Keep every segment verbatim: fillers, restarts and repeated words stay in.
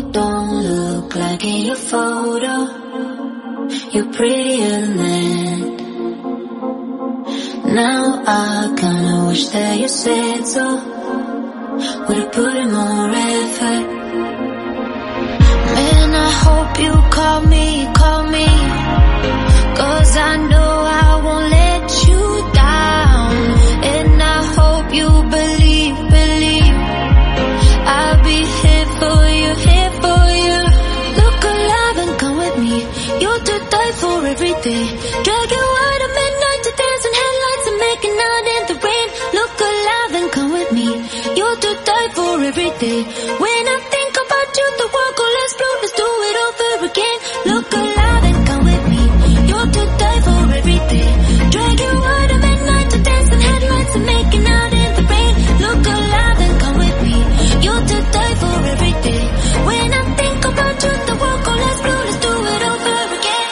don't look like in your photo. You're prettier than that. Now I kinda wish that you said so. Would've put in more effort. Man, I hope you call me, call me, 'cause I know I won't let you down. And I hope you believe, believe I'll be here for you, here for you. Look alive and come with me. You're to die for every day. Drag you out at midnight to dancing headlights and making out in the rain. Look alive and come with me. You're to die for every day. When I think about you, the world goes less blue. Let's do it over again. Look alive and come with me. You're to die for every day. Drag you out at midnight to dancing headlights and making out in the rain. Look alive and come with me. You're to die for every day. When I think about you, the world goes less blue. Let's do it over again.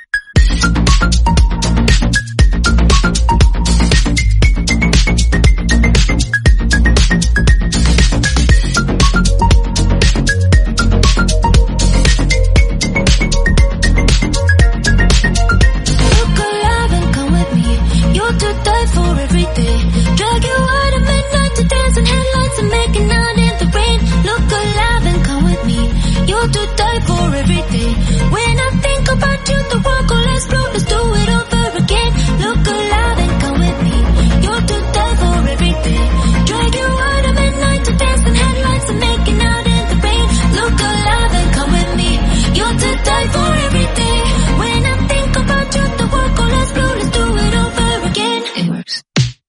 Look alive and come with me. You're to die for every day. Drag you out at midnight to dancing headlights and making out in the rain. Look alive and come with me. You're to die for every day. When I think about you, the world goes less blue. Let's do it over again. Look alive and come with me. You're to die for every day. Drag you out at midnight to dancing headlights and making out in the rain. Look alive and come with me. You're to die for every day. When I think about you, the world goes less blue. Let's do it over again. It works.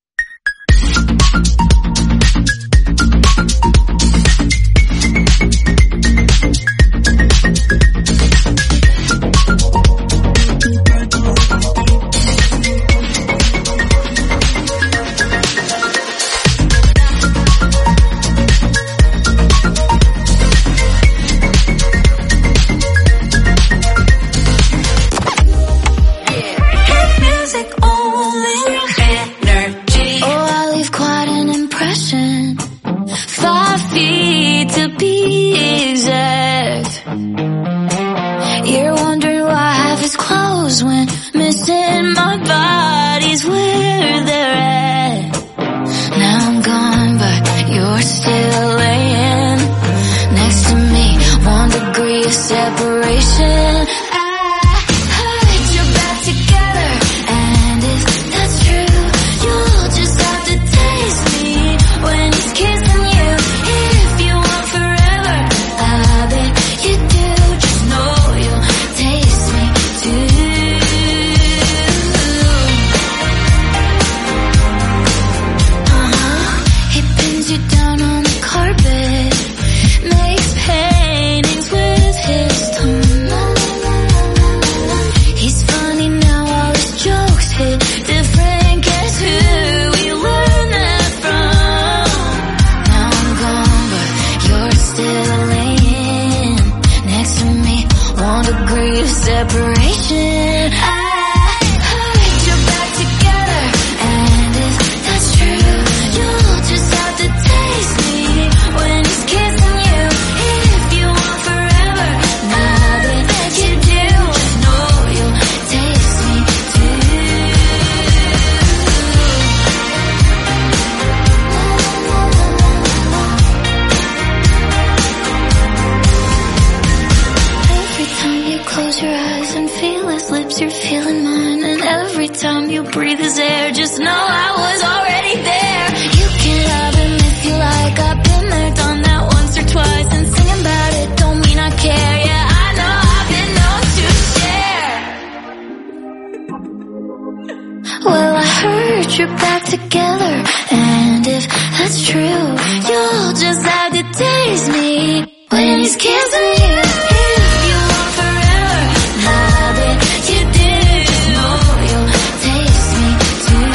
Music only. Energy. Oh, I leave quite an impression. Five feet to be exact. You're wondering why half is closed when missing my body's where they're at. Now I'm gone, but you're still laying next to me. One degree of separation. I heard you're back together, and if that's true, you'll just have to taste me when he's kissing you. If you want forever, I bet you do. Just know you'll taste me too. Uh-huh. He pins you down on the carpet, makes paintings with his tongue. He's funny now, all his jokes hit different. Guess who we learned that from? Now I'm gone, but you're still laying next to me. One degree of separation. I heard you're back together, and if that's true, you'll just have to taste me when he's kissing you. If you want forever, I bet you do. Just know you'll taste me too. Every time you close your eyes and feel his lips, you're feeling mine. And every time you breathe his air, just know I was already there. You can love him if you like. I've been there, done that once or twice. And singing about it don't mean I care. Yeah, I know I've been known to share. Well, I heard you're back together, and if that's true, you'll just have to taste me when he's kissing you. If you want forever, I bet you do. Know you'll taste me too.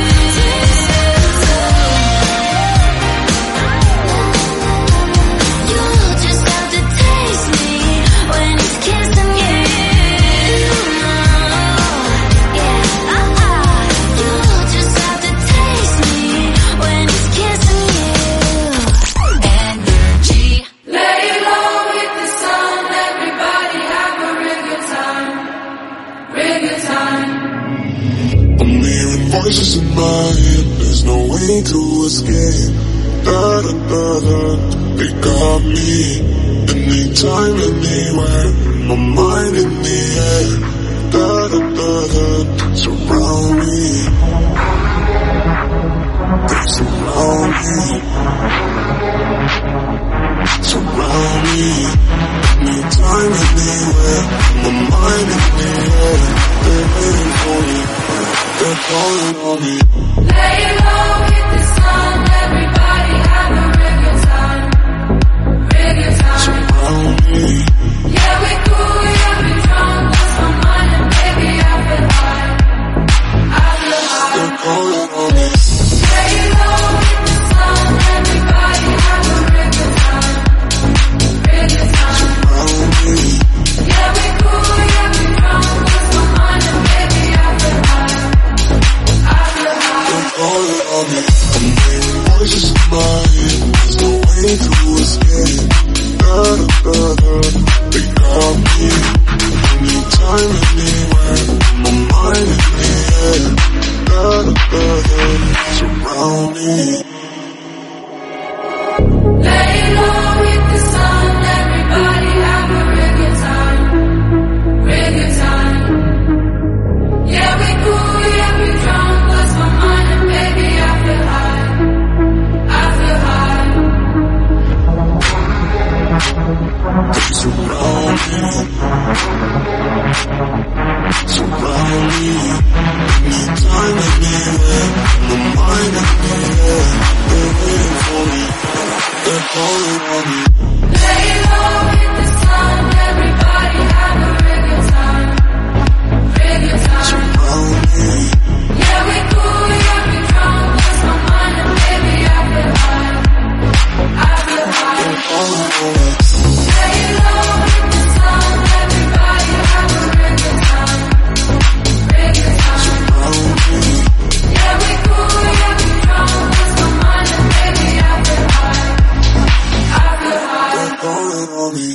You'll just have to taste me when he's kissing you. Yeah, uh-uh. You'll just have to taste me when he's kissing you. Energy. Lay low with the sun. escape. Da da da da, they got me. Anytime, anywhere, my mind in the air. Da da da da, surround me. They surround me. Surround me. Anytime, anywhere, my mind in the air. They're waiting for me. They're calling on me. Lay low, hit the sun. Everybody have a real good time. Real good time. Surround me. Yeah, we cool, yeah, we drunk. Lost my mind and baby, I feel high. I feel high. They're calling on me. Lay low, hit the sun. Everybody have a real good time. Real good time. Surround me. Yeah, we cool, yeah, we drunk. Lost my mind and baby, I feel high. I feel high. They're calling on me. I'm hearing voices in my head. There's no way to escape. Da da da da, they got me. Anytime, anywhere, my mind in the air. Da da da da, surround me. Lay low with the sun. Everybody have a real good time. Real good time. Yeah, we cool, yeah, we drunk. Lost my mind and baby, I feel high. I feel high. They surround me. Surround me. Anytime, anywhere, my mind in the air. They're waiting for me. They're calling on me. Lay low with the sun. Everybody have a real good time. Real good time. Surround me. Yeah, we cool, yeah, we drunk. Lost my mind and baby, I feel high. I feel high. They're calling on me. Lay low with the sun. Everybody have a real good time. Real good time. Surround me. Yeah, we cool, yeah, we drunk. Lost my mind and baby, I feel high. I feel high. They're calling on me.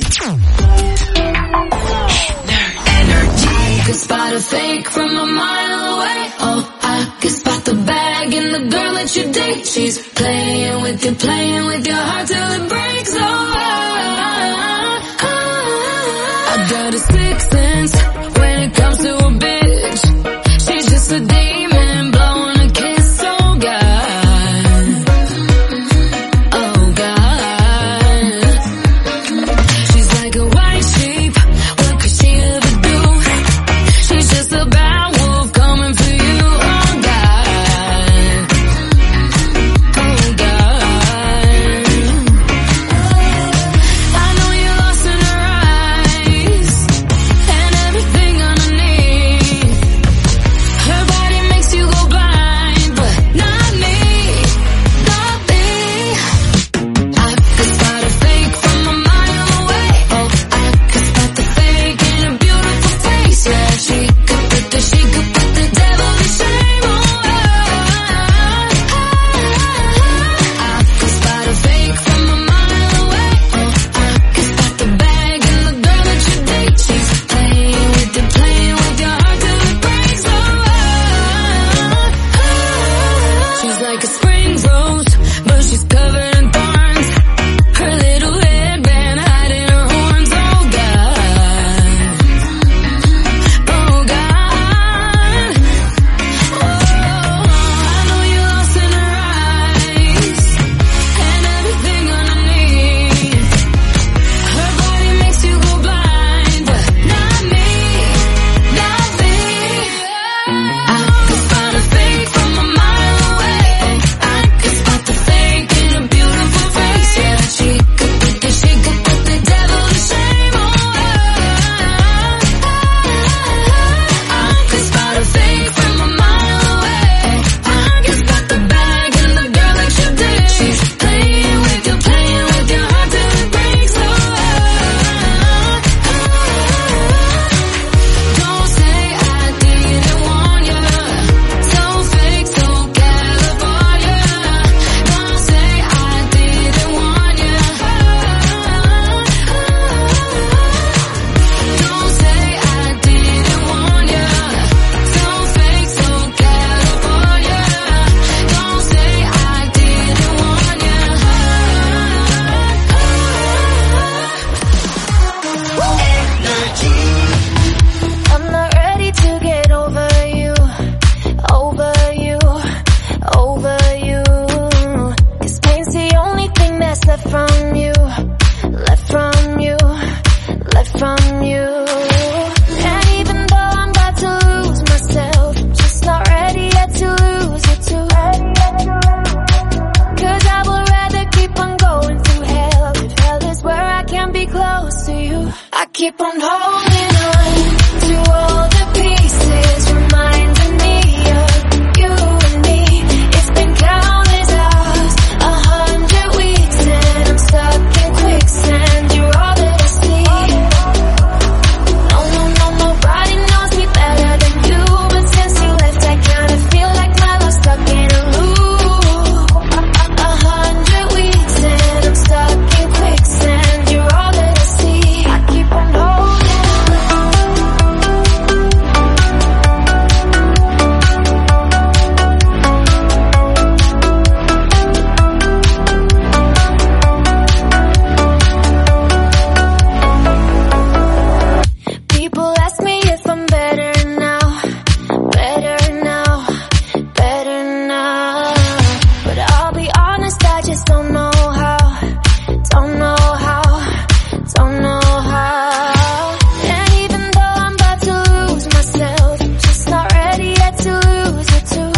Energy. I could spot a fake from a mile away. Oh, I could spot the bag in the girl that you date. She's playing with you, playing with your heart till it breaks. Oh, I, I, I got a sixth sense when it comes to a bitch. She's just a demon blowing a kiss. Oh God, oh God. She's like a white sheep. What could she ever do? She's just a bad wolf coming for you. Oh God, oh God. to you. I keep on holding on to all the pieces, reminding me of you and me. It's been countless hours, a hundred weeks, and I'm stuck in quicksand. You're all that I see. No, no, no, nobody knows me better than you, but since you left I kinda feel like my love's stuck in a loop. A hundred weeks and I'm stuck in quicksand. You're all that I see. I keep on holding People ask me if I'm better now, better now, better now. But I'll be honest, I just don't know how, don't know how, don't know how. And even though I'm about to lose myself, I'm just not ready yet to lose it too.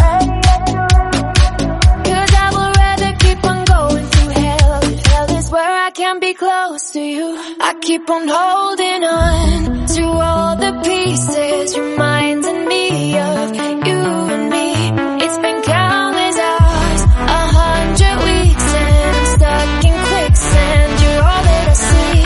Cause I would rather keep on going through hell, if hell is where I can be close to you. I keep on holding on to all the pieces, reminding me of you and me. It's been countless hours, a hundred weeks, and I'm stuck in quicksand. You're all that I see.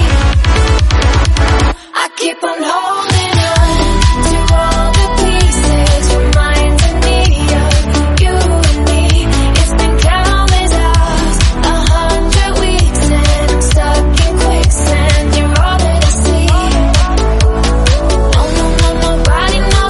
I keep on holding on to all the pieces, reminding me of you and me. It's been countless hours, a hundred weeks, and I'm stuck in quicksand. You're all that I see. No, no, no, nobody knows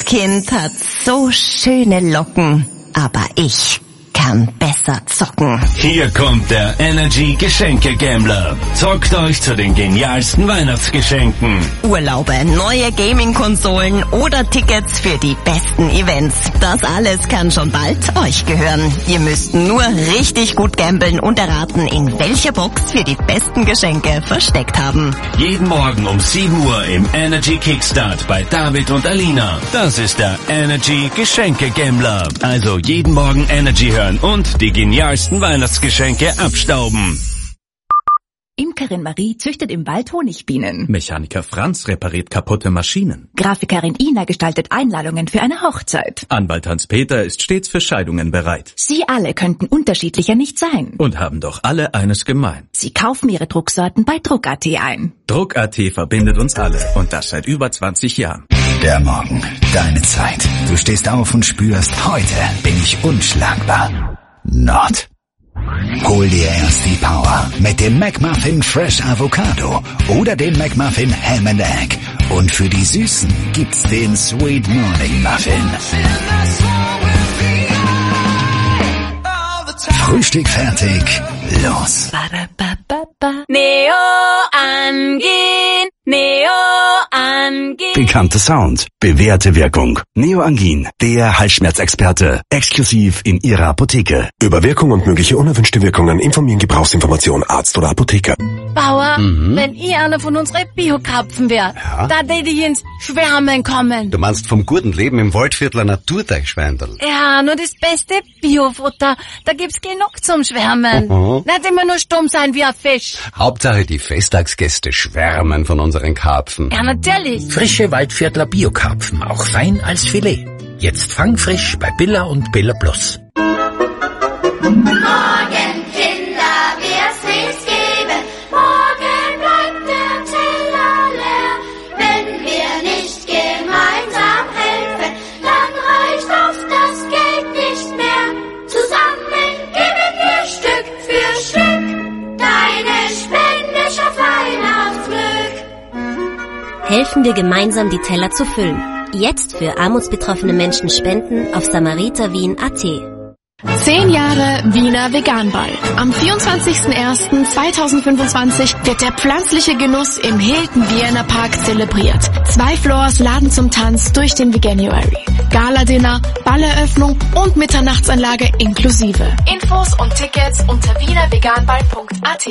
Kind hat so schöne Locken, aber ich kann besser zocken. Hier kommt der Energy Geschenke Gambler. Zockt euch zu den genialsten Weihnachtsgeschenken. Urlaube, neue Gaming-Konsolen oder Tickets für die besten Events. Das alles kann schon bald euch gehören. Ihr müsst nur richtig gut gamblen und erraten, in welcher Box wir die besten Geschenke versteckt haben. Jeden Morgen um sieben Uhr im Energy Kickstart bei David und Alina. Das ist der Energy Geschenke Gambler. Also jeden Morgen Energy hören und die genialsten Weihnachtsgeschenke abstauben. Imkerin Marie züchtet im Wald Honigbienen. Mechaniker Franz repariert kaputte Maschinen. Grafikerin Ina gestaltet Einladungen für eine Hochzeit. Anwalt Hans-Peter ist stets für Scheidungen bereit. Sie alle könnten unterschiedlicher nicht sein. Und haben doch alle eines gemein. Sie kaufen ihre Drucksorten bei Druck Punkt at ein. Druck Punkt at verbindet uns alle. Und das seit über zwanzig Jahren. Der Morgen, deine Zeit. Du stehst auf und spürst, heute bin ich unschlagbar. Not. Hol dir erst die Power mit dem McMuffin Fresh Avocado oder dem McMuffin Ham and Egg. Und für die Süßen gibt's den Sweet Morning Muffin. Frühstück fertig, los. Neo Angin, Neo Angin. Bekannter Sound, bewährte Wirkung. Neoangin, der Halsschmerzexperte, exklusiv in Ihrer Apotheke. Über Wirkung und mögliche unerwünschte Wirkungen informieren Gebrauchsinformation Arzt oder Apotheker. Bauer, Mhm. wenn ich einer von unseren Bio-Karpfen wär, Ja? da tät ich ins Schwärmen kommen. Du meinst vom guten Leben im Waldviertler Naturteichschweindl. Ja, nur das beste Biofutter, da gibt's genug zum Schwärmen. Mhm. Nicht immer nur stumm sein wie ein Fisch. Hauptsache die Festtagsgäste schwärmen von unseren Karpfen. Ja, natürlich. Frische Waldviertler Biokarpfen, auch fein als Filet. Jetzt fangfrisch bei Billa und Billa Plus. Morgen, Kinder, wir's nicht geben. Morgen bleibt der Teller leer. Wenn wir nicht gemeinsam helfen, dann reicht oft das Geld nicht mehr. Zusammen geben wir Stück für Stück. Deine Spende schafft Weihnachtsglück. Helfen wir gemeinsam, die Teller zu füllen. Jetzt für armutsbetroffene Menschen spenden auf samariterwien punkt at. Zehn Jahre Wiener Veganball. Am vierundzwanzigsten ersten zweitausendfünfundzwanzig wird der pflanzliche Genuss im Hilton Vienna Park zelebriert. Zwei Floors laden zum Tanz durch den Veganuary. Gala-Dinner, Balleröffnung und Mitternachtsanlage inklusive. Infos und Tickets unter wiener veganball punkt at.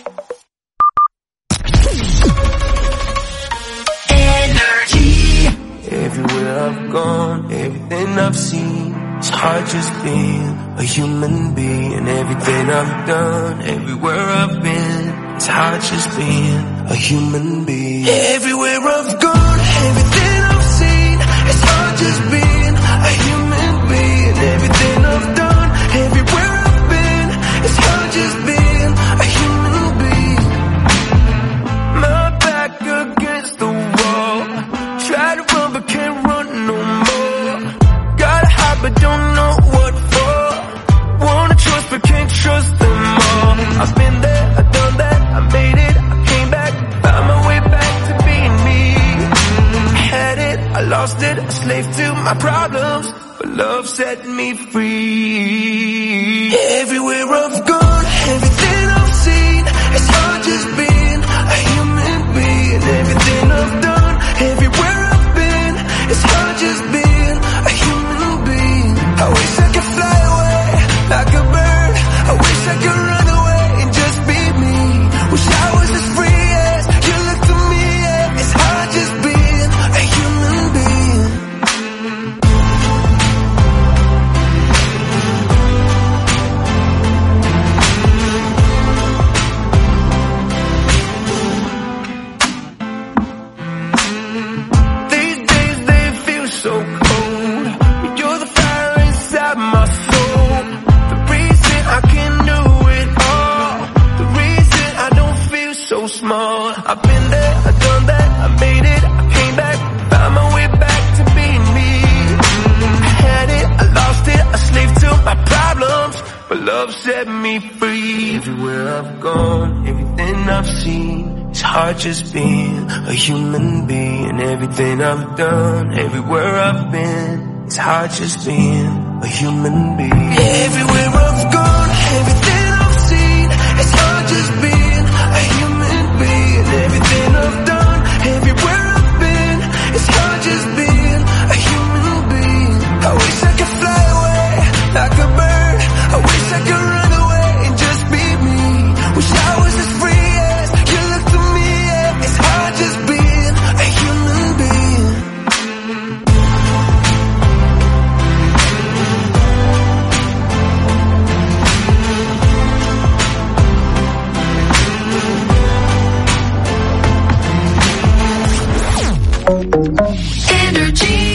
Everywhere I've gone, everything I've seen, it's hard just being a human being. Everything I've done, everywhere I've been, it's hard just being a human being. Everywhere I've gone, everything I've seen, it's hard just being a human being. Everything I've done, everywhere I've been, it's hard just being a human being. My back against the wall, try to run but can't run no more. Gotta hide but don't know what for. Wanna trust but can't trust them all. I've been there, I've done that, I made it, I came back, found my way back to being me. I had it, I lost it, a slave to my problems, but love set me free. Everywhere I've gone, everything I've seen, it's hard just being a human being. Everything I've done, everywhere I've been, it's hard just being a human being. I wish I could fly away like a bird. I wish I could run away and just be me. Wish I was as free as you look to me. Yeah. It's hard just being a human being. These days they feel so cold. You're the fire inside my soul. The reason I can do it all. The reason I don't feel so small. I've been there, I've done that, I made it, I came back, found my way back to being me. I had it, I lost it, a slave to my problems, but love set me free. Everywhere I've gone, everything I've seen, It's hard just being a human being. Everything I've done, everywhere I've been, it's hard just being a human being. Yeah, everywhere I've gone, everything I've seen, it's hard just being a human being. Everything I've done, everywhere I've been, it's hard just being a human being. I wish I could fly away like a bird. I wish I could run away and just be me. Wish I was as free as you look to me. Yeah, it's hard just being a human being. Energy.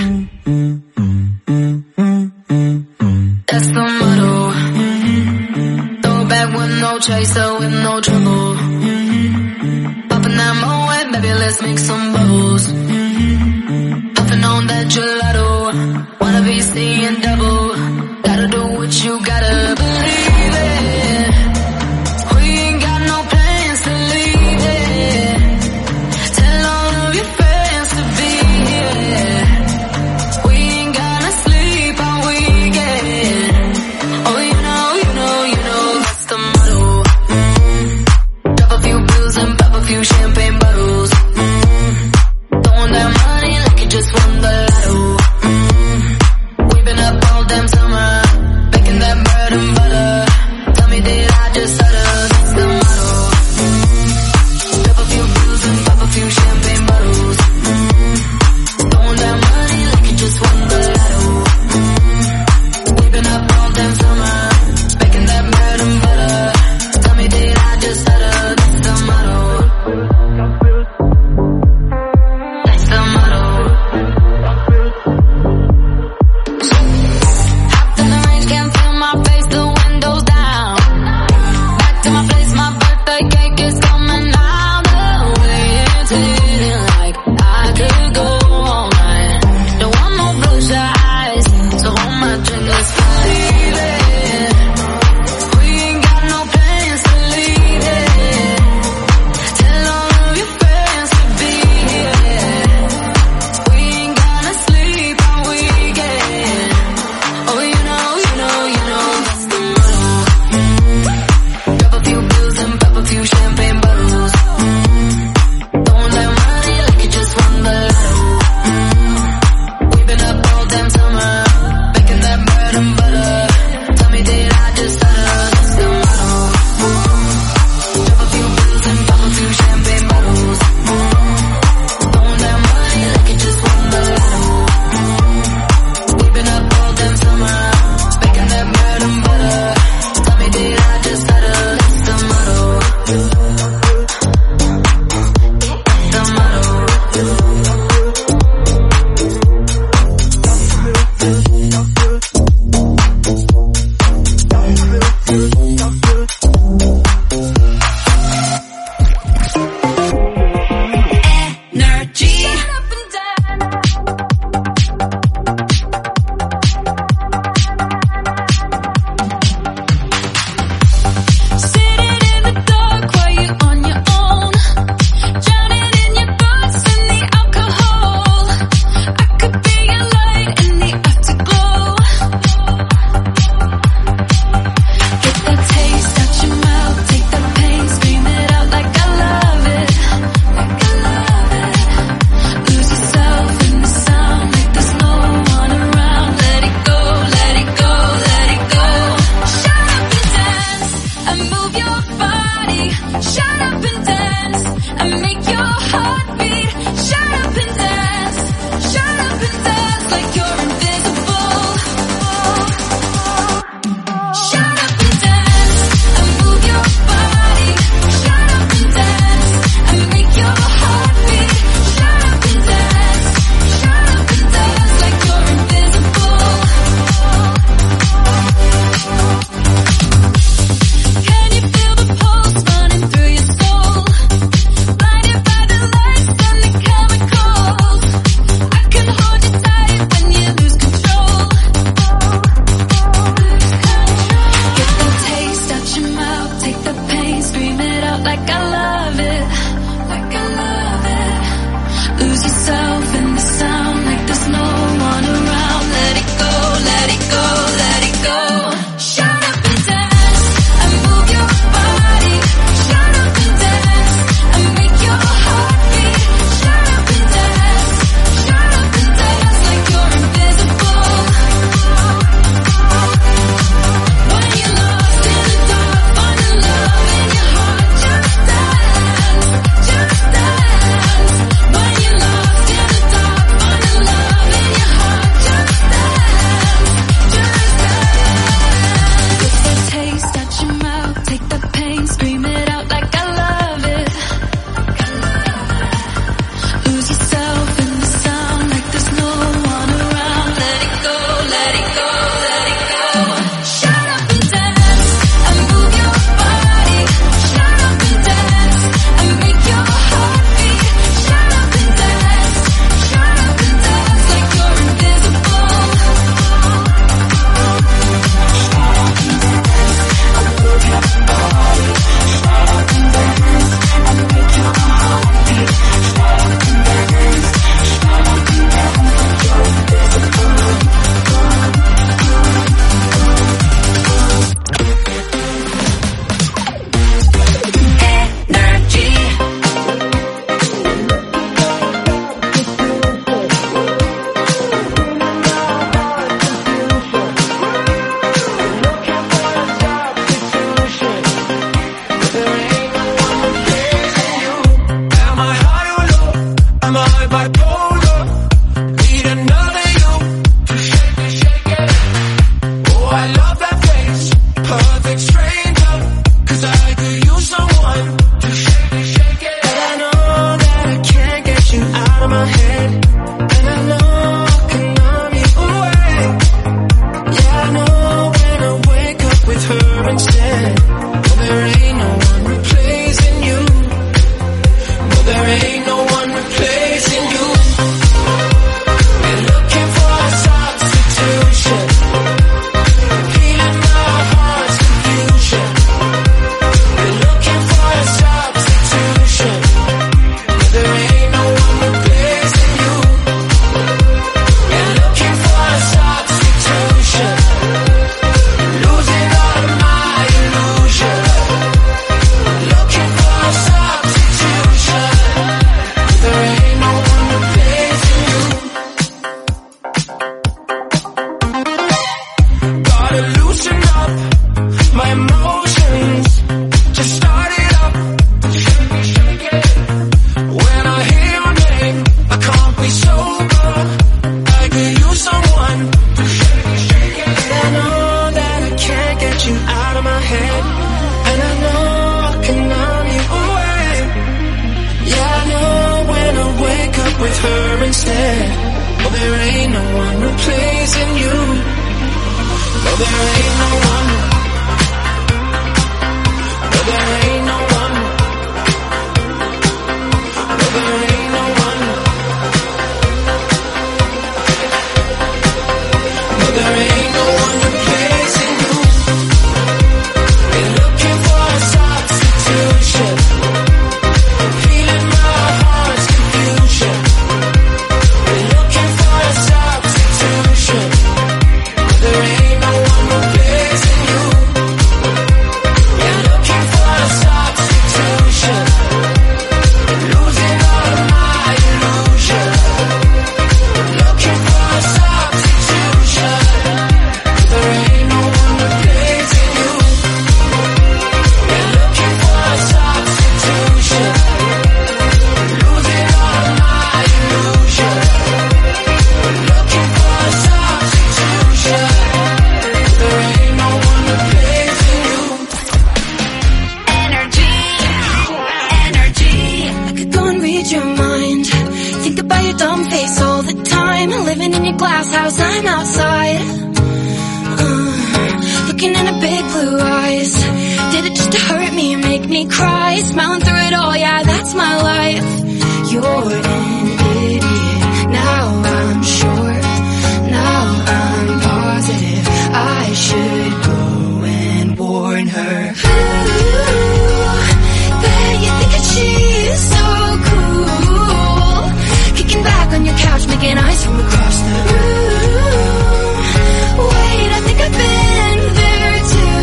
That's the motto. Throw it back with no chaser, with no trouble. Popping that Moet, baby, let's make some bubbles. Puffing on that gelato. Wanna be seeing double. Gotta do what you gotta believe it. We ain't got no plans to leave it. Tell all of your friends to be here. We ain't gonna sleep all weekend. Oh, you know, you know, you know, that's the motto. Mm. Drop a few bills and pop a few champagne bottles. Mm. Throwing that money like you just won the lotto. Mm. We've been up all day. Oh, I love that face, perfect stranger, 'cause I could use someone to shake it, shake it. And I know that I can't get you out of my head, and I know I can numb you away. Yeah, I know when I wake up with her instead. Well, there ain't no one replacing you. No, there ain't no one replacing you. We're looking for a substitution, healing our heart's confusion. We're looking for a substitution. No, there ain't no one replacing you. We're looking for a substitution, losing all of my illusion. Looking for a substitution. There ain't no one replacing you. Gotta loosen up my emotions, just start it up. Shake it, shake it. When I hear your name, I can't be sober. I could use someone to shake it, shake it. I know that I can't get you out of my head, and I know I can numb you away. Yeah, I know when I wake up with her instead. Oh, there ain't no one replacing you. No, there ain't no one. No, there ain't no one. No, there ain't no one. No, there ain't no one replacing you. We're looking for a substitution, healing my heart's confusion. We're looking for a substitution. There ain't no one replacing you. We're looking for a substitution, losing all of my illusion. Looking for a substitution. There ain't no one replacing you. We're looking for a substitution, losing all of my illusion. Looking for a substitution. There ain't no one replacing you. Energy, energy. I could go and read your mind. Think about your dumb face all the time. Living in your glass house, I'm outside. Uh, looking in her big blue eyes. Did it just to hurt me and make me cry? Smiling through it all, yeah, that's my life. You're an idiot. Now I'm sure. Now I'm positive. I should go and warn her. Ooh, bet you think that she's so cool. Kicking back on your couch, making eyes from across the room. Wait, I think I've been there too.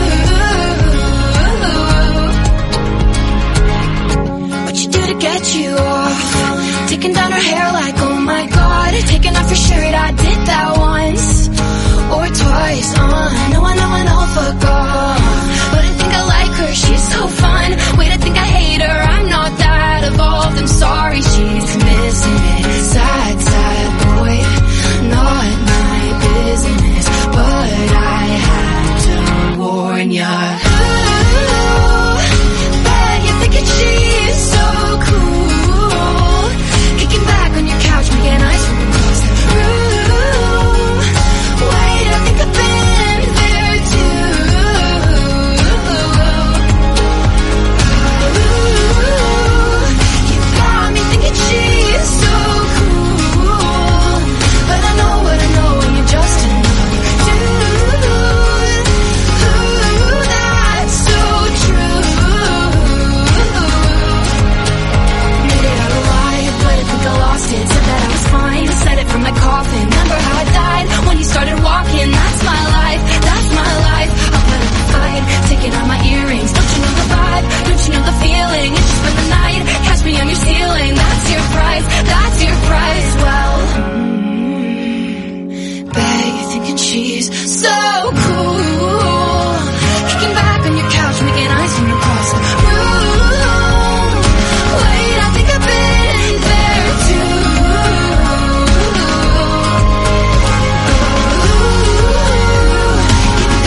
What you do to get you off? Taking down her hair like, oh my god. Taking off her shirt, I did that once or twice. Uh, I know, I know, I know, fuck off. But I think I like her, she's so fun. Wait, I think I hate her, I'm not that evolved. I'm sorry, she's missing it. Sad, sad boy, not my business. But I had to warn ya. Ooh, bet you're thinking she's so cool. Kicking back on your couch, making eyes from across the room. Wait, I think I've been there too. Ooh, you got me thinking she's so cool. But I know what I know, and you're just another dude. Ooh, that's so true. Made it out alive, but I think I lost it. Said that I was fine, said it from my coffin. Remember how I died when you started walking? That's my life, that's my life. I'll put up a fight, taking out my earrings. Don't you know the vibe? Don't you know the feeling? It's just spend the night, catch me on your ceiling. That's your price, that's your price. Well, mm, bet you're thinking she's so cool. Kicking back on your couch, making eyes from across the room. Wait, I think I've been there too. Ooh,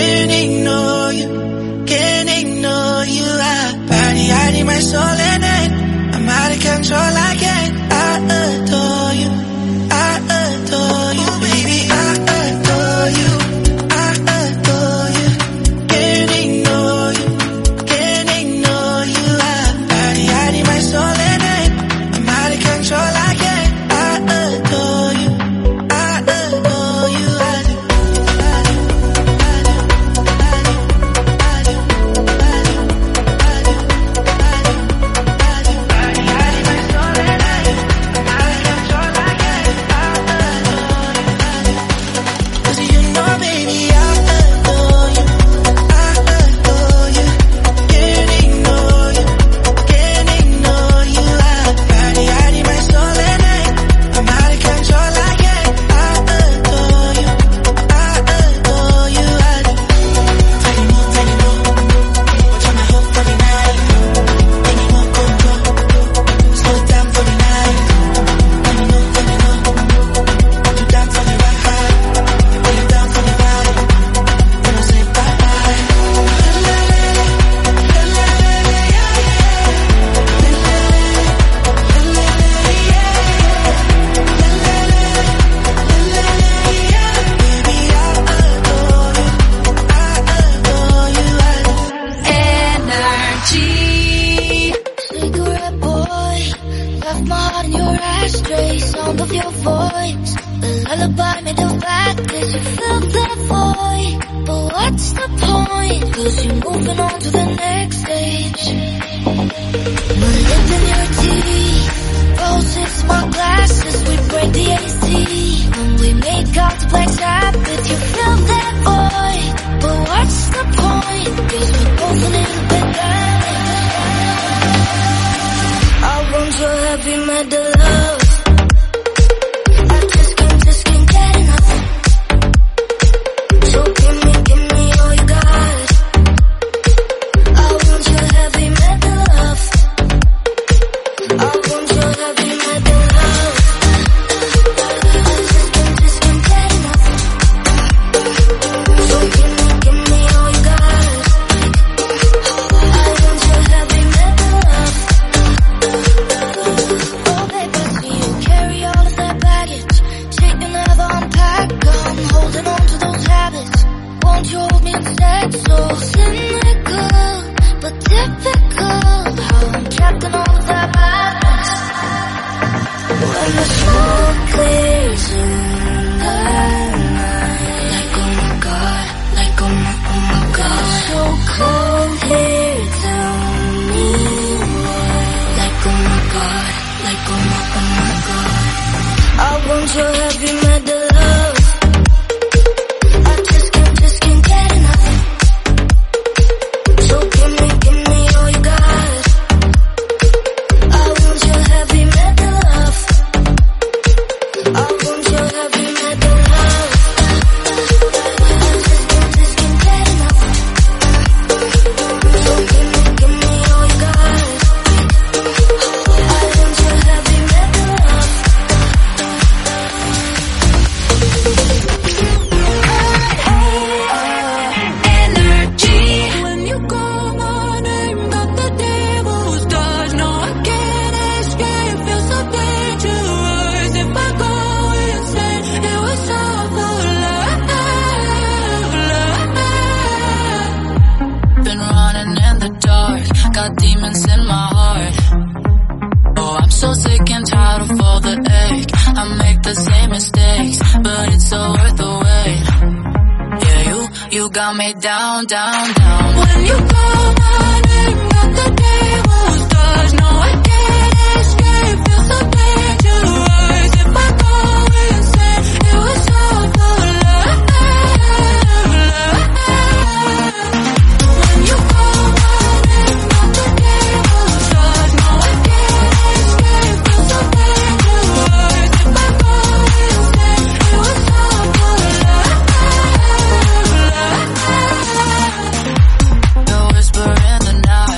can't ignore you, can't ignore you. I body, I need my soul in it. I'm out of control, I can't. I adore you, I adore you, baby, I adore you, I adore you. Can't ignore you, can't ignore you. I body, I need my soul in it. I'm out of control, I can't. I adore you, I adore you. I do, I do, I do, I do, I do, I do, I do, I do, I do. Body, I need my soul in it. I'm out of control, I can't. I adore you, I do. 'Cause you know, baby, I adore you, I adore you. Can't ignore you, can't ignore you. I body, I need my soul in it. I'm out of control, I can't. I adore you, I adore you. I do. Tiny more, tiny more. Watch my hope for the night. Any more control. Slow it down for the night. Let me know, let me know. Want you down for the ride. Want you down for the ride. When I say bye bye. Energy. Cigarette boy, left my heart in your ashtray. Sound of your voice, the lullaby made of fact that you filled that void. But what's the point? 'Cause you're moving on to the next stage. My lips in your teeth, roses, small glasses, we break the A C. When we make out the black Sabbath, you fill that void. But what's the point? 'Cause we're both a little bit damaged. I want your heavy metal love. I just can't, just can't get enough. So give me, give me all you got. I want your heavy metal love. I want your heavy metal love. I just can't, just can't get enough. So give me, give me all you got. I want your heavy metal love. Oh baby, I see you carry all of that baggage. Shit you never unpack. I'm holding on to those habits. Won't you hold me instead? So cynical, but typical. How I'm trapped in all of that madness. When the smoke clears in the night, like oh my god, like oh my, oh my god. So cold here, tell me why. Like oh my god, like oh my, oh my god. I want your heavy metal love. I just can't, just can't get enough. So give me, give me all you got. I want your heavy metal love. I want your heavy metal love. I just can't, just can't get enough. So give me, give me all you got. I want your heavy metal love. Energy. When you call my name, got the devil's touch. No, I can't escape. Feel so dangerous. If I go insane, it was all for love, love. Been running in the dark, got demons in my heart. Oh, I'm so sick and tired of all the ache. I make the same mistakes, but it's so worth the wait. Yeah, you, you got me down, down, down. When you call my name, got the devil's touch. No, I can't escape. Feel so dangerous. If I go insane, it was all for love, love. When you call my name, got the devil's touch. No, I can't escape. Feel so dangerous. If I go insane, it was all for love, love. The whisper in the night.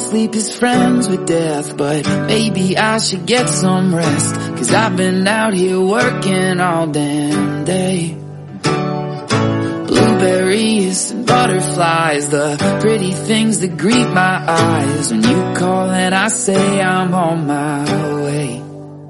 sleep is friends with death, but maybe I should get some rest, 'cause I've been out here working all damn day. Blueberries and butterflies, the pretty things that greet my eyes. When you call and I say I'm on my way.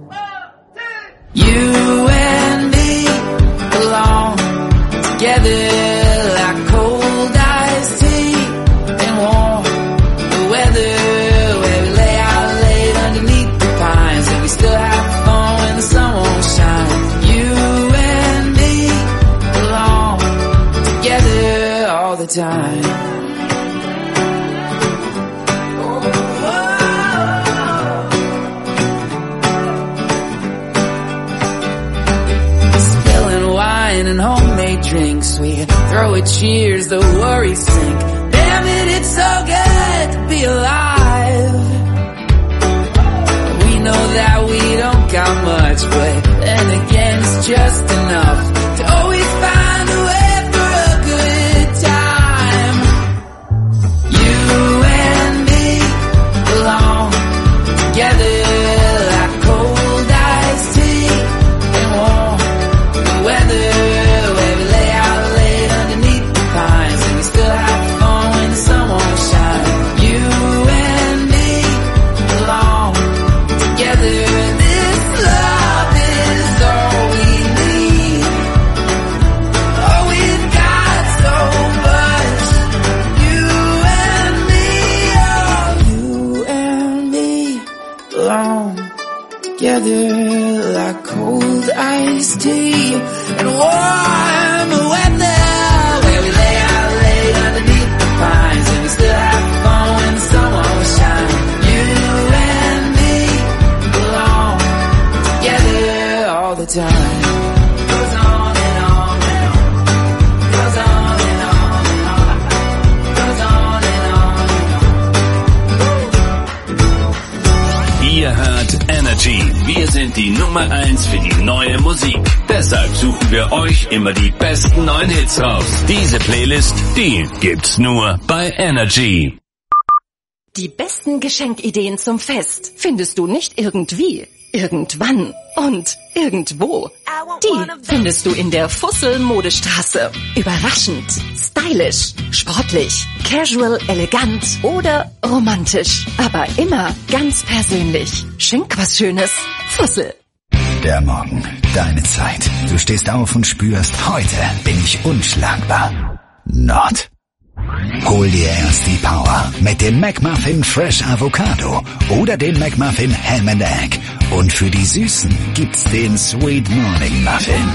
You and me belong together like cold iced tea and warm the weather, where we lay out late underneath the pines and we still have fun when the sun won't shine. You and me belong together all the time. And homemade drinks, we throw a cheers, the worries sink. Damn it, it's so good to be alive. We know that we don't got much, but then again it's just enough to always find a way for a good time. You and me belong together like cold iced tea and warm the weather. Together like cold iced tea and warm weather, where we lay out late underneath the pines and we still have fun when the sun won't shine. You and me belong together all the time. Goes on and on and on. Goes on and on and on. Goes on and on and on. Ihr hört Energy. Wir sind die Nummer eins für die neue Musik. Deshalb suchen wir euch immer die besten neuen Hits raus. Diese Playlist, die gibt's nur bei Energy. Die besten Geschenkideen zum Fest findest du nicht irgendwie, irgendwann und irgendwo. Die findest du in der Fussel-Modestraße. Überraschend, stylisch, sportlich, casual, elegant oder romantisch. Aber immer ganz persönlich. Schenk was Schönes. Fussel. Der Morgen, deine Zeit. Du stehst auf und spürst, heute bin ich unschlagbar. Not. Hol dir erst die Power mit dem McMuffin Fresh Avocado oder dem McMuffin Ham and Egg. Und für die Süßen gibt's den Sweet Morning Muffin.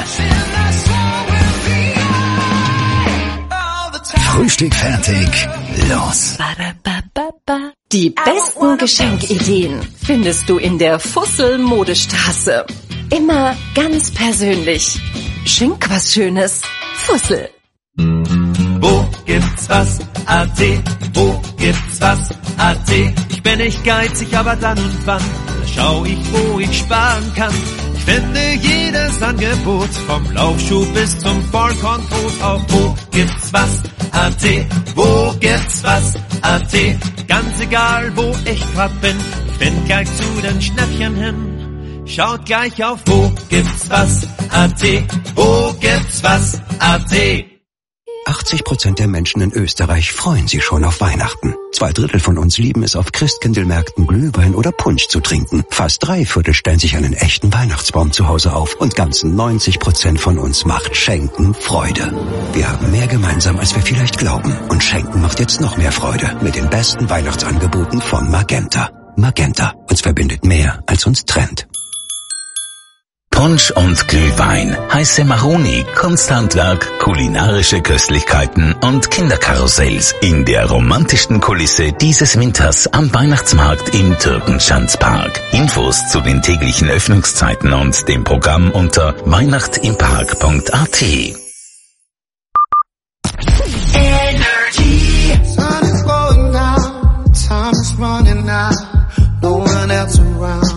Frühstück fertig, los. Die besten Geschenkideen findest du in der Fussel-Modestraße. Immer ganz persönlich. Schenk was Schönes. Fussel. Wo gibt's was? A T. Wo gibt's was? A T. Ich bin nicht geizig, aber dann und wann, da schau ich, wo ich sparen kann. Ich finde jedes Angebot, vom Laufschuh bis zum Vollkornbrot. Auf Wo gibt's was? A T. Wo gibt's was? A T. Ganz egal, wo ich grad bin, ich find gleich zu den Schnäppchen hin. Schaut gleich auf Wo gibt's was? A T. Wo gibt's was? A T. achtzig Prozent der Menschen in Österreich freuen sich schon auf Weihnachten. Zwei Drittel von uns lieben es, auf Christkindlmärkten Glühwein oder Punsch zu trinken. Fast drei Viertel stellen sich einen echten Weihnachtsbaum zu Hause auf. Und ganzen neunzig Prozent von uns macht Schenken Freude. Wir haben mehr gemeinsam, als wir vielleicht glauben. Und Schenken macht jetzt noch mehr Freude mit den besten Weihnachtsangeboten von Magenta. Magenta, uns verbindet mehr, als uns trennt. Punsch und Glühwein, heiße Maroni, Kunsthandwerk, kulinarische Köstlichkeiten und Kinderkarussells in der romantischsten Kulisse dieses Winters am Weihnachtsmarkt im Türkenschanzpark. Infos zu den täglichen Öffnungszeiten und dem Programm unter weihnachtimpark punkt a t. Energy. Sun is going down, time is running out, no one else around.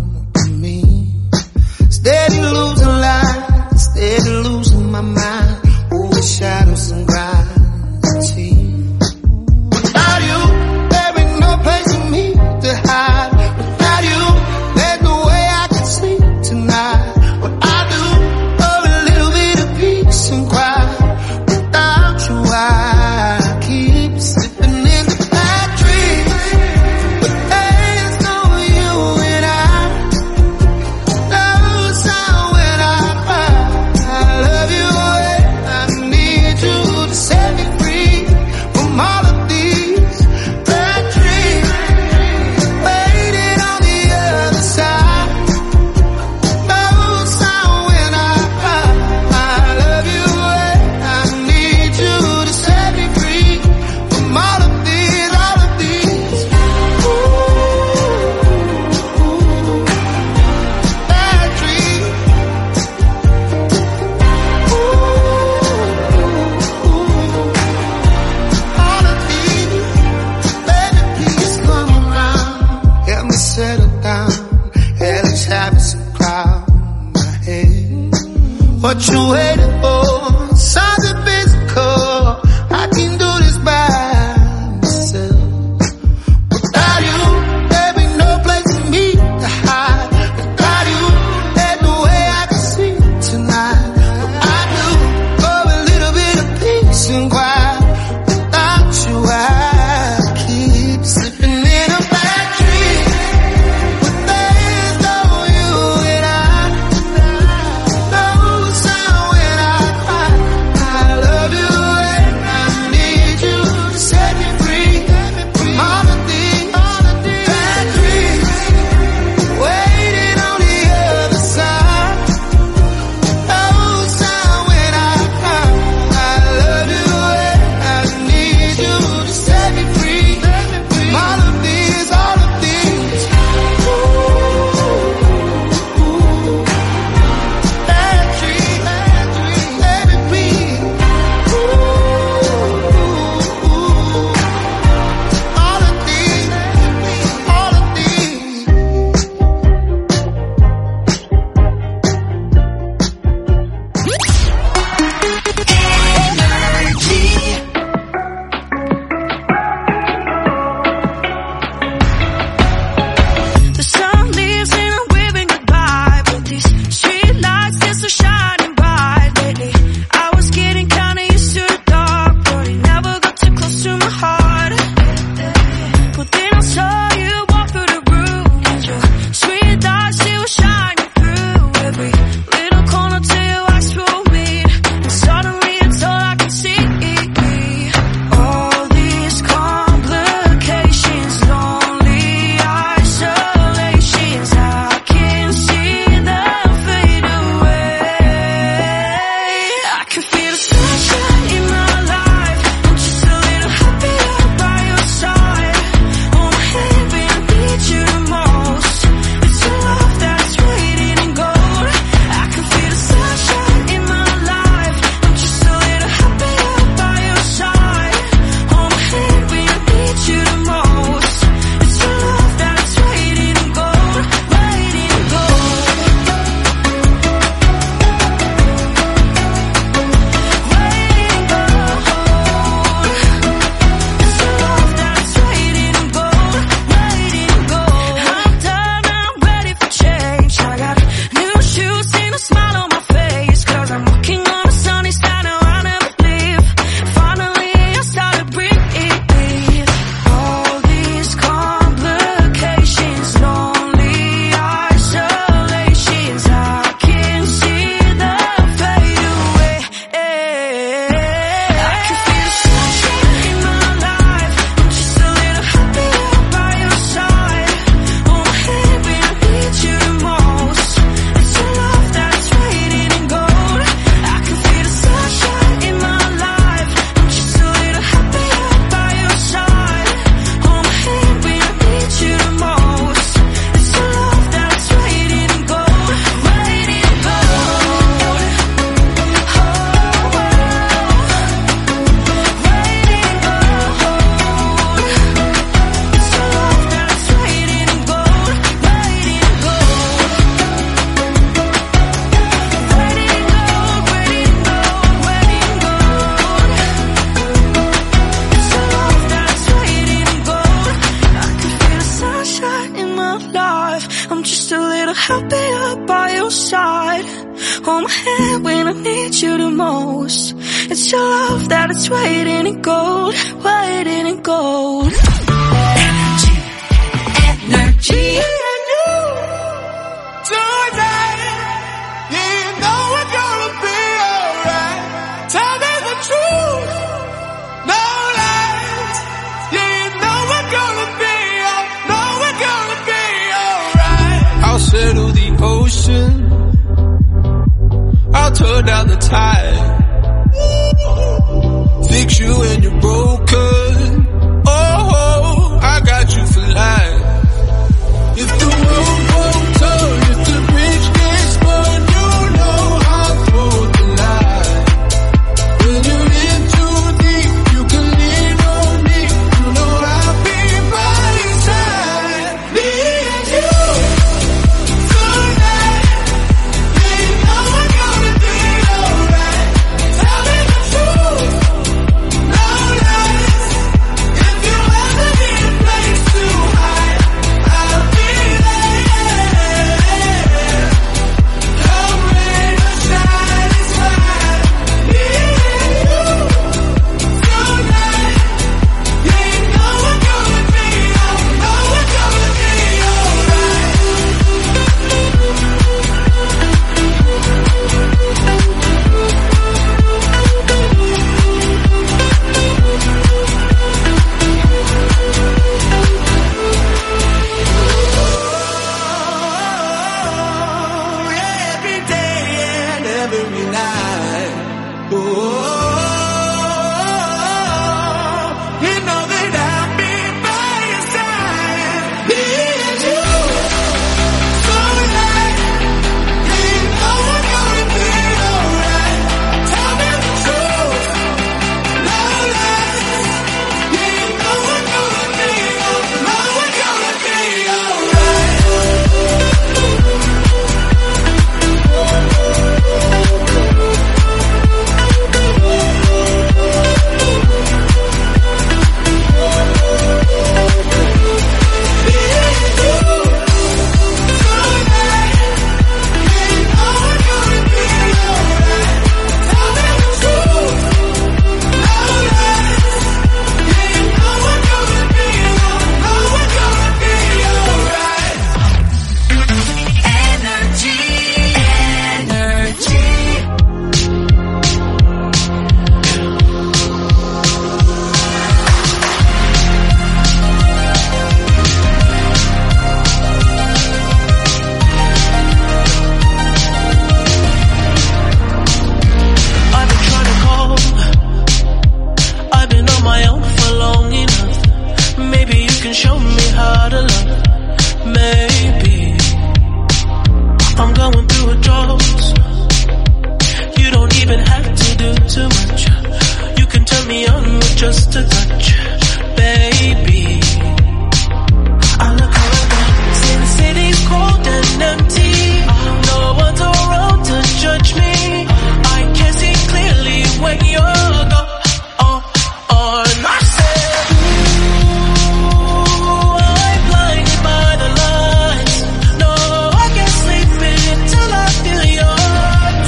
Steady losing light, steady losing my mind, over shadows and gravity. Without you, there ain't no place you the most. It's your love that is waiting in gold, waiting in gold. Energy, energy. Settle the ocean, I'll turn down the tide, fix you when you're broken. Oh, oh, I got you for life. If the world won't turn, if the bridge gets burned, you know I'll throw the line. When you're in too deep, you can lean on me. You know I'll be by your side. Me and you.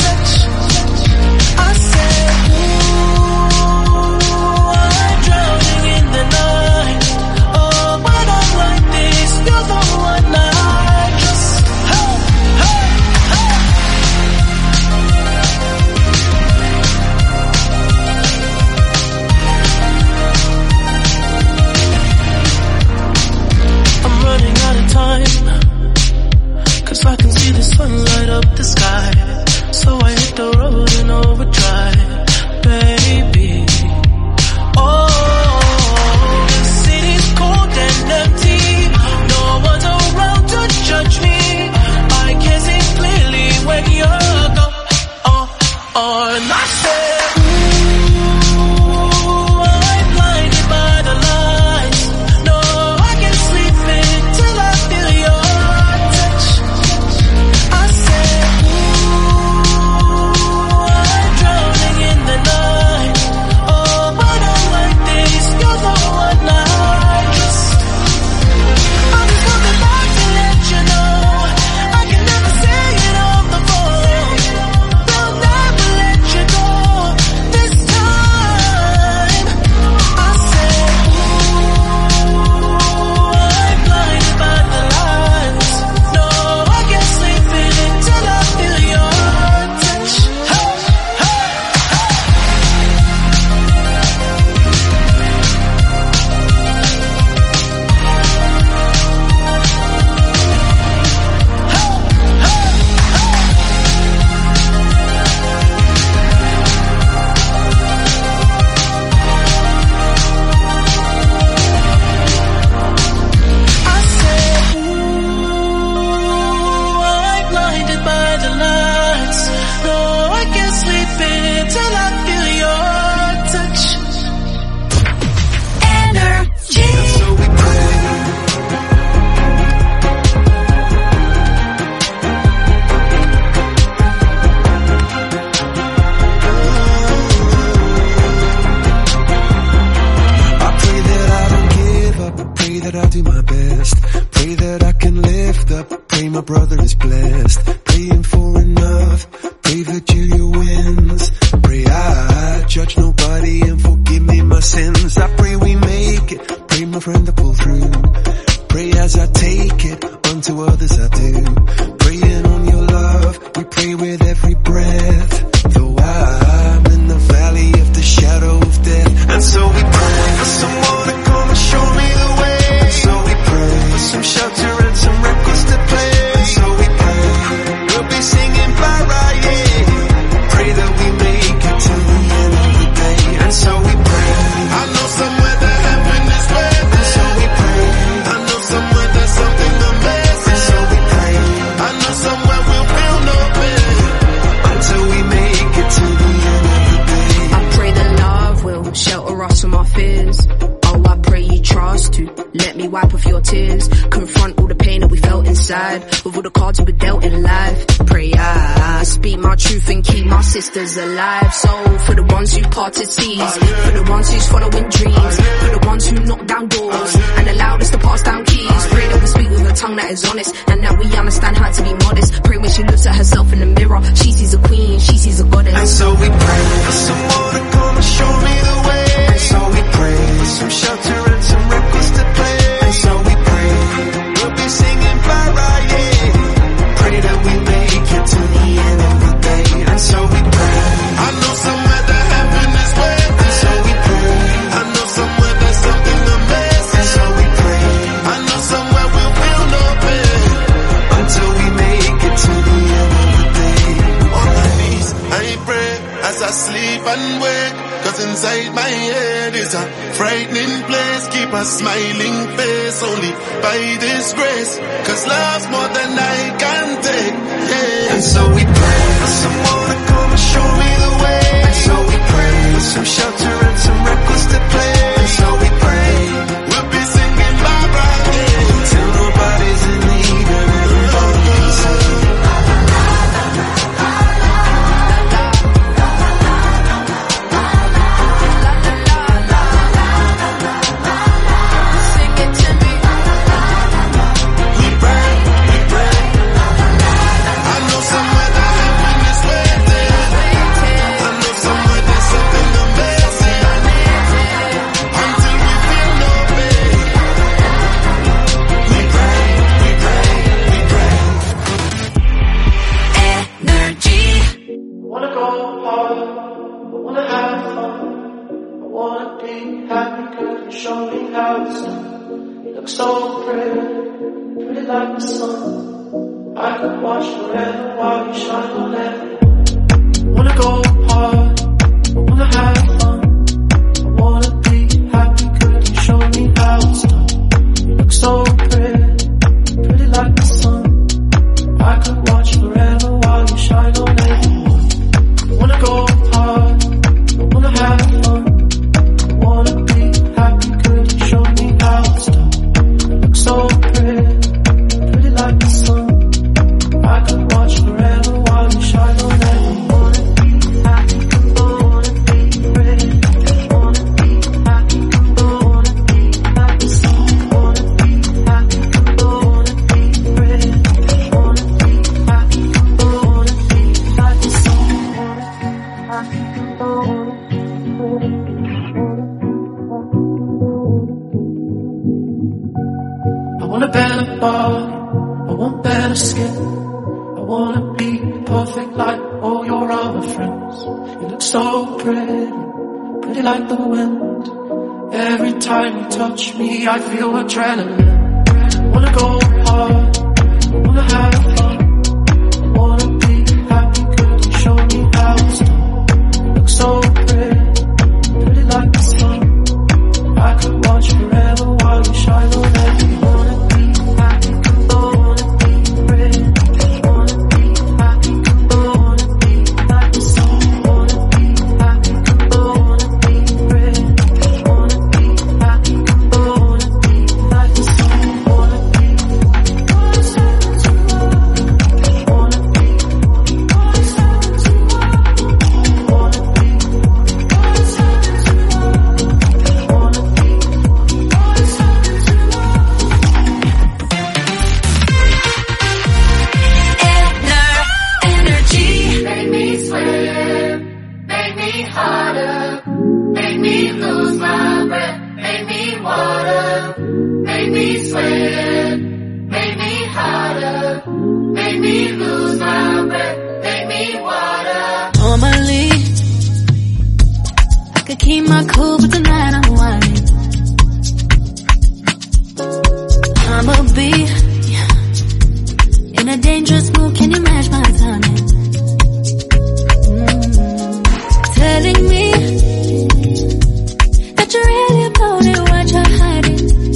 Drown brother is blessed. Praying for enough, pray that Julia wins. Pray I judge nobody and forgive me my sins. I pray we make it, pray my friend to pull through. Pray as I take it, unto others I do. Praying on your love, we pray with every breath. Though I'm in the valley of the shadow of death. And so we pray for someone to come and show me the way. And so we pray for some shelter and some records to play. And so we pray we'll be singing bye-bye, yeah. Pray that we make it to the end of the day. And so we pray. I know somewhere that heaven is waiting. And so we pray. I know somewhere there's something amazing. And so we pray. I know somewhere we'll feel no pain until we make it to the end of the day. I pray that love will shelter us from our fears. Oh, I pray you trust to let me wipe off your tears. Confront all the pain that we felt inside with all the cards we were dealt in life. Pray I speak my truth and keep my sisters alive. So for the ones who parted seas, for the ones who's following dreams, for the ones who knock down doors and allowed us to pass down keys. Pray that we speak with a tongue that is honest and that we understand how to be modest. Pray when she looks at herself in the mirror, she sees a queen, she sees a goddess. And so we pray for someone to come and show me the way. And so we pray for some shelter and some records to play. And so we pray we'll be singing bye-bye, yeah. Pray that we make it to the end of the day. And so we pray. I know somewhere that heaven is waiting. And so we pray. I know somewhere there's something amazing. And so we pray. I know somewhere we'll feel no pain until we make it to the end of the day. On my knees, I pray as I sleep and wake. Cause inside my head is a frightening place. Keep a smiling face only by this grace. Cause love's more than I can take, yeah. And so we pray for someone to come and show me the way. And so we pray for some shelter and some records to play. And so we pray we'll be singing bye-bye, yeah. Till nobody's in need and everybody's safe. So pretty, pretty like the sun. I could watch forever while you shine on everyone. Wanna go hard, I wanna have fun. I wanna be happy, could you show me how it's done? You look so pretty, pretty like the sun. I could watch forever while you shine on everyone. Wanna go hard, I wanna have fun. I wanna be happy, could you show me how it's done? So pretty, pretty like the sun. I could watch forever while you shine on everyone. Wanna be happy, wanna be pretty. Wanna be happy, wanna be like the sun. Wanna be happy, wanna be pretty. Wanna be happy, wanna be like the sun. Wanna be happy, wanna be pretty. I want a better body, I want better skin. I wanna be perfect like all your other friends. You look so pretty, pretty like the wind. Every time you touch me, I feel adrenaline. I wanna go hard, I wanna have fun. I wanna be happy, could you show me how it's done? You look so pretty, pretty like the sun. I could watch forever while you shine on everyone. me sweat, make me harder, make me lose my breath, make me water. Normally, I could keep my cool, but tonight I'm whining. I'ma be in a dangerous mood, can you match my timing? Mm. Telling me that you're really about it, what you're hiding.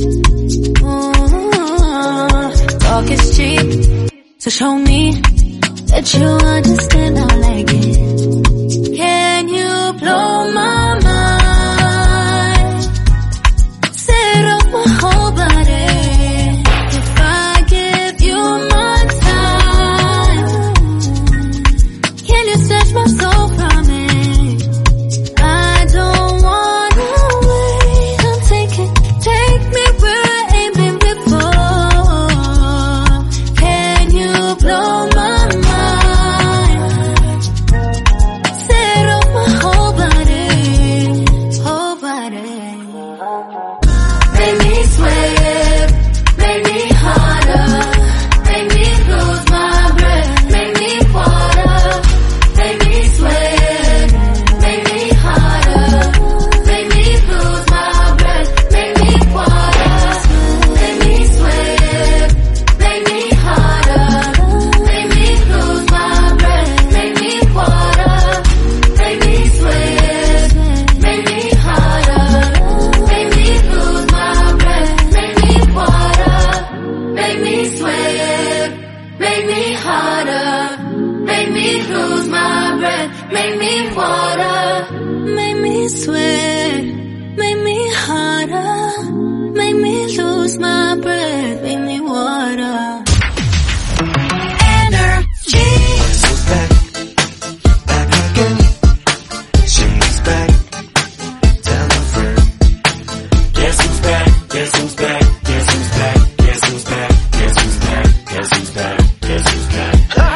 Mm. Talk is cheap, so show me that you understand I like it. Can you blow my mind? Set up my whole body. If I give you my time, can you snatch my soul from me? I don't wanna wait. I'm taking, take me where I ain't been before. Can you blow my mind? Set up my whole body, whole body. Make me sweat, make me harder, make me lose my breath, make me water. Make me sweat, make me harder, make me lose my breath, make me water. Make me sweat, make me harder, make me lose my breath, make me water. Make me sweat, make me harder, make me lose my breath, make me water. Make me sweat, make me harder, make me lose my breath, make me water. Make me sweat, make me harder, make me lose my breath, make me water. Energy. She's back, back again. She's back, tell her friend. Guess who's back? Guess who's back? Guess who's back? Guess who's back? Guess who's back? Guess who's back? Guess who's back?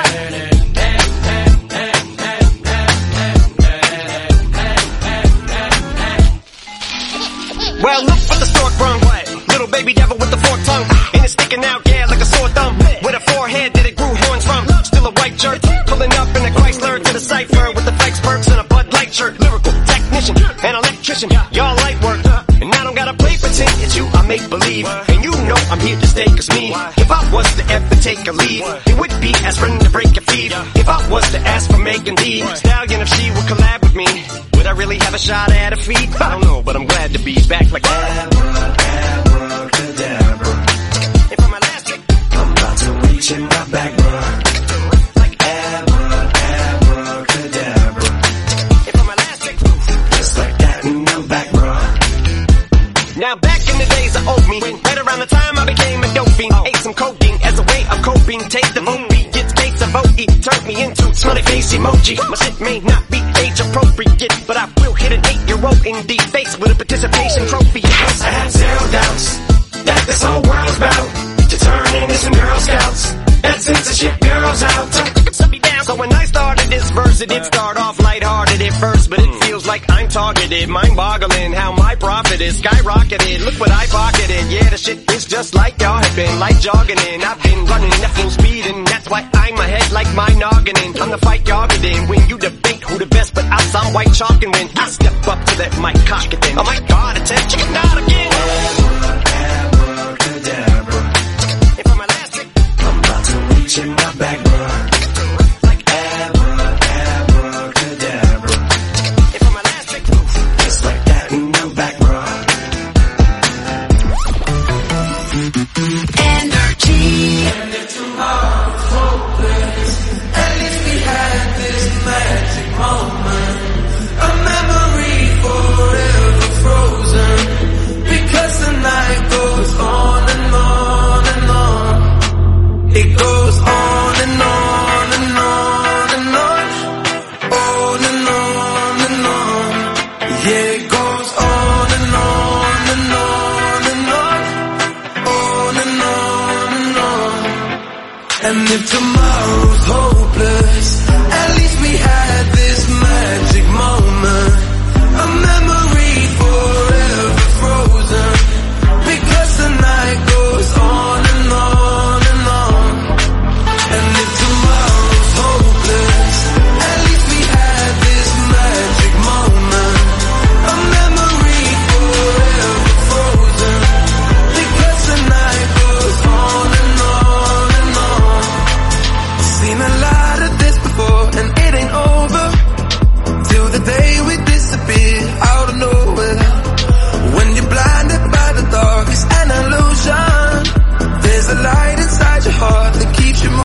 Well, look what the stork brung. Little baby devil with the forked tongue. And it's sticking out, yeah, like a sore thumb. With a forehead that it grew horns from. Still a white shirt, pulling up in a Chrysler to the cipher with the flex perks and a Bud Light shirt. Lyrical technician, an electrician, y'all light work. And I don't gotta play pretend, it's you I make believe. And you know I'm here to stay, cause me, if I was to ever take a leave, it would be aspirin to break your feet. If I was to ask for Megan Thee Stallion, if she would collab with me, would I really have a shot at her feet? I don't know, but I'm glad to be back like Abracadabra. If I'm elastic, I'm about to reach in my back, bruh. Like abra, abracadabra. if I'm elastic. Just like that, and I'm back, bruh. Now back in the days of old me, right around the time I became a dope fiend, ate some codeine as a way of coping. Take the vote beat, gets case of O E, turned me into smiley face emoji. My shit may not be age appropriate, but I will hit an eight-year-old in the face with a participation trophy. I had zero doubts that this whole world's about to turn into some Girl Scouts. That censorship girls out. Shut me down. So when I started this verse, it did start off lighthearted at first, but it feels like I'm targeted. Mind-boggling how my profit is skyrocketed. Look what I pocketed. Yeah, the shit is just like y'all have been, like jogging in. I've been running at full speed, and that's why I'm ahead like my noggin in. I'm the fight y'all get in when you debate who the best, but I'm some white chalk, and when I step up to that mic, cock it then. Oh my God, attempt chicken out again. Abracadabra. If I'm elastic, I'm about to reach in my back, bruh. Like abra, abracadabra. if I'm elastic, Just like that, and I'm back, bruh. Energy. And if tomorrow's hopeless, at least we had this magic moment. A memory forever frozen. Because the night goes on and on and on. It goes on and on and on and on. On and on and on. Yeah, it goes on and on and on and on. On and on and on. And if tomorrow's hopeless, at least we had this